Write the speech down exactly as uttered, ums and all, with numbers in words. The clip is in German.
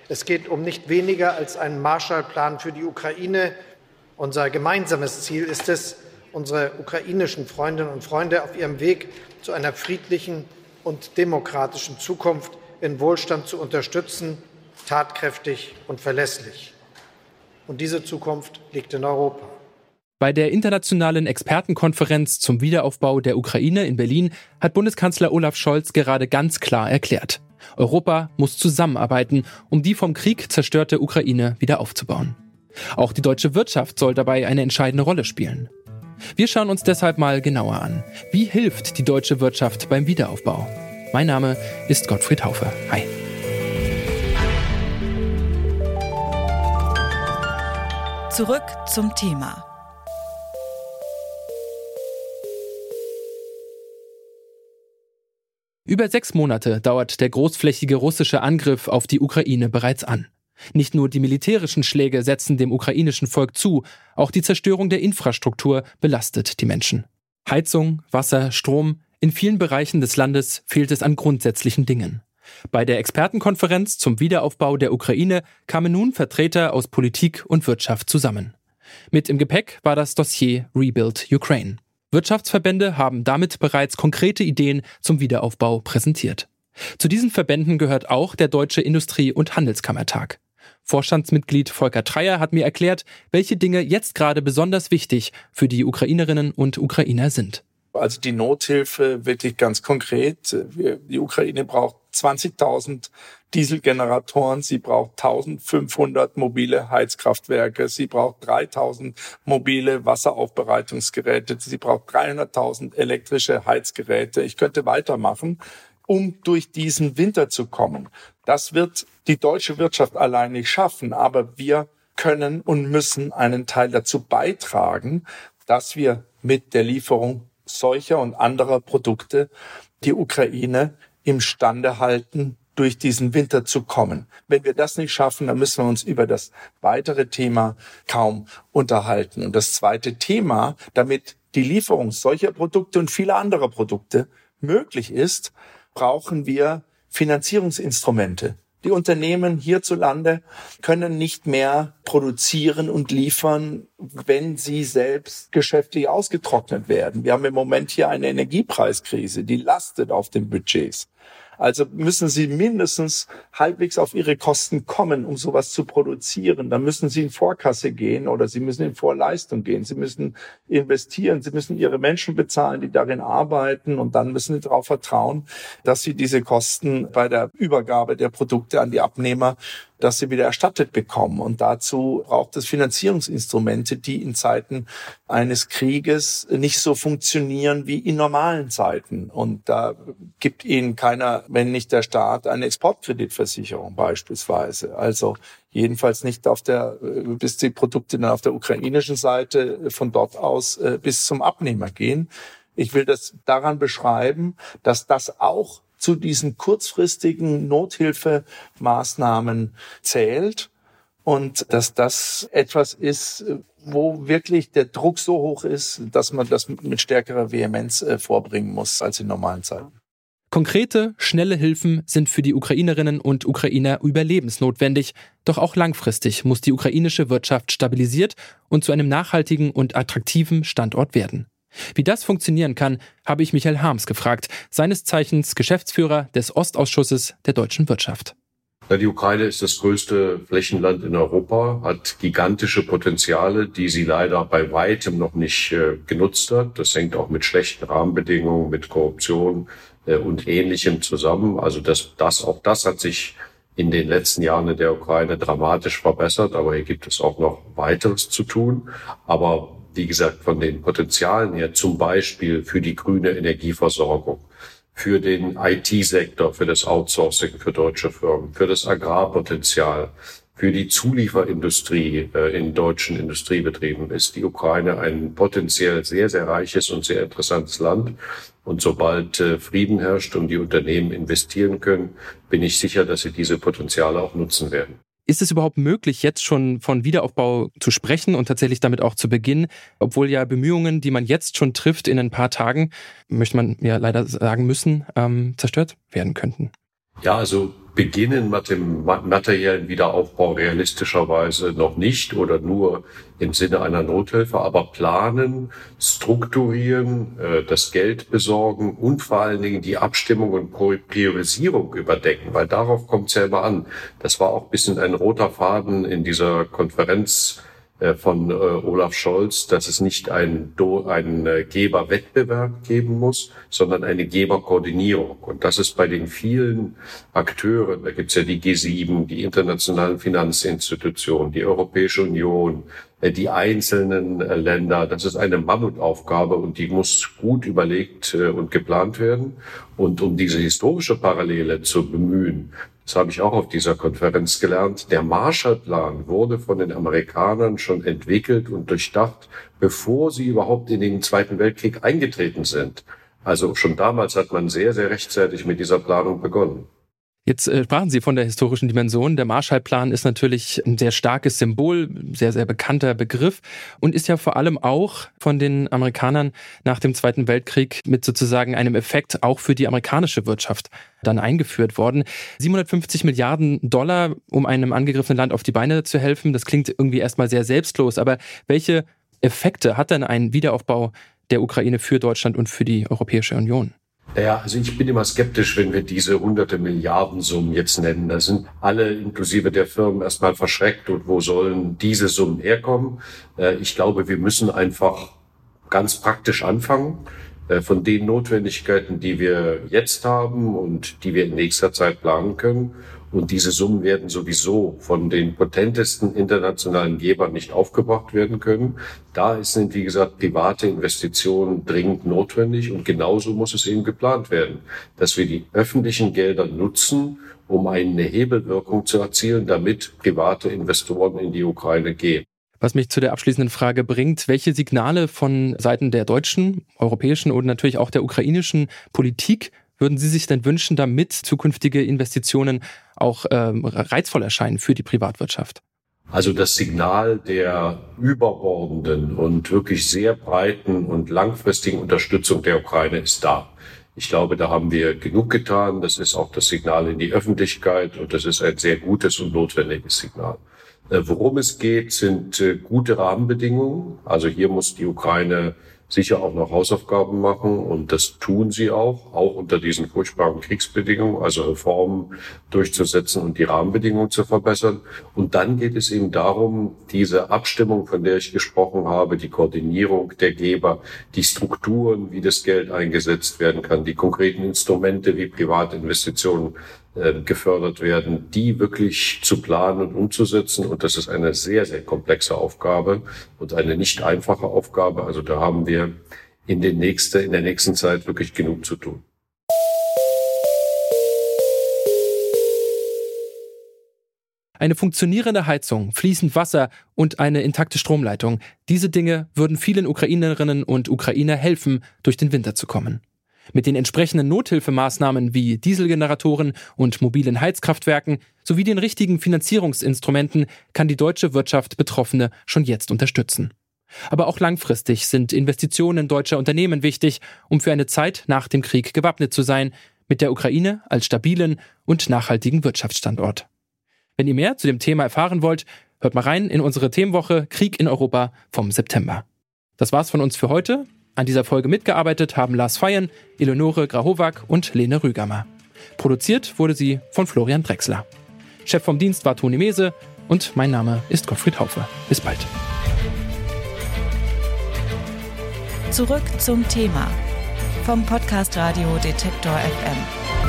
Es geht um nicht weniger als einen Marshallplan für die Ukraine. Unser gemeinsames Ziel ist es, unsere ukrainischen Freundinnen und Freunde auf ihrem Weg zu einer friedlichen und demokratischen Zukunft in Wohlstand zu unterstützen, tatkräftig und verlässlich. Und diese Zukunft liegt in Europa. Bei der internationalen Expertenkonferenz zum Wiederaufbau der Ukraine in Berlin hat Bundeskanzler Olaf Scholz gerade ganz klar erklärt: Europa muss zusammenarbeiten, um die vom Krieg zerstörte Ukraine wieder aufzubauen. Auch die deutsche Wirtschaft soll dabei eine entscheidende Rolle spielen. Wir schauen uns deshalb mal genauer an. Wie hilft die deutsche Wirtschaft beim Wiederaufbau? Mein Name ist Gottfried Haufe. Hi. Zurück zum Thema. Über sechs Monate dauert der großflächige russische Angriff auf die Ukraine bereits an. Nicht nur die militärischen Schläge setzen dem ukrainischen Volk zu, auch die Zerstörung der Infrastruktur belastet die Menschen. Heizung, Wasser, Strom, in vielen Bereichen des Landes fehlt es an grundsätzlichen Dingen. Bei der Expertenkonferenz zum Wiederaufbau der Ukraine kamen nun Vertreter aus Politik und Wirtschaft zusammen. Mit im Gepäck war das Dossier Rebuild Ukraine. Wirtschaftsverbände haben damit bereits konkrete Ideen zum Wiederaufbau präsentiert. Zu diesen Verbänden gehört auch der Deutsche Industrie- und Handelskammertag. Vorstandsmitglied Volker Treyer hat mir erklärt, welche Dinge jetzt gerade besonders wichtig für die Ukrainerinnen und Ukrainer sind. Also die Nothilfe wirklich ganz konkret. Die Ukraine braucht zwanzigtausend Dieselgeneratoren, sie braucht eintausendfünfhundert mobile Heizkraftwerke, sie braucht dreitausend mobile Wasseraufbereitungsgeräte, sie braucht dreihunderttausend elektrische Heizgeräte. Ich könnte weitermachen, um durch diesen Winter zu kommen. Das wird die deutsche Wirtschaft allein nicht schaffen, aber wir können und müssen einen Teil dazu beitragen, dass wir mit der Lieferung solcher und anderer Produkte die Ukraine imstande halten, durch diesen Winter zu kommen. Wenn wir das nicht schaffen, dann müssen wir uns über das weitere Thema kaum unterhalten. Und das zweite Thema, damit die Lieferung solcher Produkte und vieler anderer Produkte möglich ist, brauchen wir Finanzierungsinstrumente. Die Unternehmen hierzulande können nicht mehr produzieren und liefern, wenn sie selbst geschäftlich ausgetrocknet werden. Wir haben im Moment hier eine Energiepreiskrise, die lastet auf den Budgets. Also müssen sie mindestens halbwegs auf ihre Kosten kommen, um sowas zu produzieren. Dann müssen sie in Vorkasse gehen oder sie müssen in Vorleistung gehen. Sie müssen investieren, sie müssen ihre Menschen bezahlen, die darin arbeiten, und dann müssen sie darauf vertrauen, dass sie diese Kosten bei der Übergabe der Produkte an die Abnehmer, dass sie wieder erstattet bekommen. Und dazu braucht es Finanzierungsinstrumente, die in Zeiten eines Krieges nicht so funktionieren wie in normalen Zeiten. Und da gibt ihnen keiner, wenn nicht der Staat, eine Exportkreditversicherung beispielsweise. Also jedenfalls nicht auf der, bis die Produkte dann auf der ukrainischen Seite von dort aus bis zum Abnehmer gehen. Ich will das daran beschreiben, dass das auch zu diesen kurzfristigen Nothilfemaßnahmen zählt und dass das etwas ist, wo wirklich der Druck so hoch ist, dass man das mit stärkerer Vehemenz vorbringen muss als in normalen Zeiten. Konkrete, schnelle Hilfen sind für die Ukrainerinnen und Ukrainer überlebensnotwendig. Doch auch langfristig muss die ukrainische Wirtschaft stabilisiert und zu einem nachhaltigen und attraktiven Standort werden. Wie das funktionieren kann, habe ich Michael Harms gefragt, seines Zeichens Geschäftsführer des Ostausschusses der deutschen Wirtschaft. Ja, die Ukraine ist das größte Flächenland in Europa, hat gigantische Potenziale, die sie leider bei weitem noch nicht äh, genutzt hat. Das hängt auch mit schlechten Rahmenbedingungen, mit Korruption äh, und Ähnlichem zusammen. Also das, das, auch das hat sich in den letzten Jahren in der Ukraine dramatisch verbessert, aber hier gibt es auch noch weiteres zu tun. Aber wie gesagt, von den Potenzialen her, zum Beispiel für die grüne Energieversorgung, für den I T-Sektor, für das Outsourcing für deutsche Firmen, für das Agrarpotenzial, für die Zulieferindustrie äh, in deutschen Industriebetrieben ist die Ukraine ein potenziell sehr, sehr reiches und sehr interessantes Land. Und sobald äh, Frieden herrscht und die Unternehmen investieren können, bin ich sicher, dass sie diese Potenziale auch nutzen werden. Ist es überhaupt möglich, jetzt schon von Wiederaufbau zu sprechen und tatsächlich damit auch zu beginnen, obwohl ja Bemühungen, die man jetzt schon trifft, in ein paar Tagen, möchte man ja leider sagen müssen, ähm, zerstört werden könnten? Ja, also beginnen mit dem materiellen Wiederaufbau realistischerweise noch nicht oder nur im Sinne einer Nothilfe, aber planen, strukturieren, das Geld besorgen und vor allen Dingen die Abstimmung und Priorisierung überdenken, weil darauf kommt es ja immer an. Das war auch ein bisschen ein roter Faden in dieser Konferenz von äh, Olaf Scholz, dass es nicht einen, einen äh, Geberwettbewerb geben muss, sondern eine Geberkoordinierung. Und das ist bei den vielen Akteuren, da gibt's ja die G sieben, die internationalen Finanzinstitutionen, die Europäische Union, äh, die einzelnen äh, Länder, das ist eine Mammutaufgabe und die muss gut überlegt äh, und geplant werden. Und um diese historische Parallele zu bemühen, das habe ich auch auf dieser Konferenz gelernt, der Marshallplan wurde von den Amerikanern schon entwickelt und durchdacht, bevor sie überhaupt in den Zweiten Weltkrieg eingetreten sind. Also schon damals hat man sehr, sehr rechtzeitig mit dieser Planung begonnen. Jetzt äh, sprachen Sie von der historischen Dimension. Der Marshallplan ist natürlich ein sehr starkes Symbol, sehr, sehr bekannter Begriff und ist ja vor allem auch von den Amerikanern nach dem Zweiten Weltkrieg mit sozusagen einem Effekt auch für die amerikanische Wirtschaft dann eingeführt worden. siebenhundertfünfzig Milliarden Dollar, um einem angegriffenen Land auf die Beine zu helfen. Das klingt irgendwie erstmal sehr selbstlos, aber welche Effekte hat denn ein Wiederaufbau der Ukraine für Deutschland und für die Europäische Union? Ja, also ich bin immer skeptisch, wenn wir diese hunderte Milliardensummen jetzt nennen. Da sind alle inklusive der Firmen erstmal verschreckt und wo sollen diese Summen herkommen? Ich glaube, wir müssen einfach ganz praktisch anfangen von den Notwendigkeiten, die wir jetzt haben und die wir in nächster Zeit planen können. Und diese Summen werden sowieso von den potentesten internationalen Gebern nicht aufgebracht werden können. Da sind, wie gesagt, private Investitionen dringend notwendig. Und genauso muss es eben geplant werden, dass wir die öffentlichen Gelder nutzen, um eine Hebelwirkung zu erzielen, damit private Investoren in die Ukraine gehen. Was mich zu der abschließenden Frage bringt, welche Signale von Seiten der deutschen, europäischen und natürlich auch der ukrainischen Politik würden Sie sich denn wünschen, damit zukünftige Investitionen auch ähm, reizvoll erscheinen für die Privatwirtschaft? Also das Signal der überbordenden und wirklich sehr breiten und langfristigen Unterstützung der Ukraine ist da. Ich glaube, da haben wir genug getan. Das ist auch das Signal in die Öffentlichkeit und das ist ein sehr gutes und notwendiges Signal. Worum es geht, sind gute Rahmenbedingungen. Also hier muss die Ukraine sicher auch noch Hausaufgaben machen und das tun sie auch, auch unter diesen furchtbaren Kriegsbedingungen, also Reformen durchzusetzen und die Rahmenbedingungen zu verbessern. Und dann geht es eben darum, diese Abstimmung, von der ich gesprochen habe, die Koordinierung der Geber, die Strukturen, wie das Geld eingesetzt werden kann, die konkreten Instrumente wie Privatinvestitionen äh, gefördert werden, die wirklich zu planen und umzusetzen. Und das ist eine sehr, sehr komplexe Aufgabe und eine nicht einfache Aufgabe. Also da haben wir in, den nächste, in der nächsten Zeit wirklich genug zu tun. Eine funktionierende Heizung, fließend Wasser und eine intakte Stromleitung. Diese Dinge würden vielen Ukrainerinnen und Ukrainer helfen, durch den Winter zu kommen. Mit den entsprechenden Nothilfemaßnahmen wie Dieselgeneratoren und mobilen Heizkraftwerken sowie den richtigen Finanzierungsinstrumenten kann die deutsche Wirtschaft Betroffene schon jetzt unterstützen. Aber auch langfristig sind Investitionen deutscher Unternehmen wichtig, um für eine Zeit nach dem Krieg gewappnet zu sein, mit der Ukraine als stabilen und nachhaltigen Wirtschaftsstandort. Wenn ihr mehr zu dem Thema erfahren wollt, hört mal rein in unsere Themenwoche Krieg in Europa vom September. Das war's von uns für heute. An dieser Folge mitgearbeitet haben Lars Feyen, Eleonore Grahovac und Lene Rügamer. Produziert wurde sie von Florian Drexler. Chef vom Dienst war Toni Mese und mein Name ist Gottfried Haufe. Bis bald. Zurück zum Thema vom Podcast Radio Detektor F M.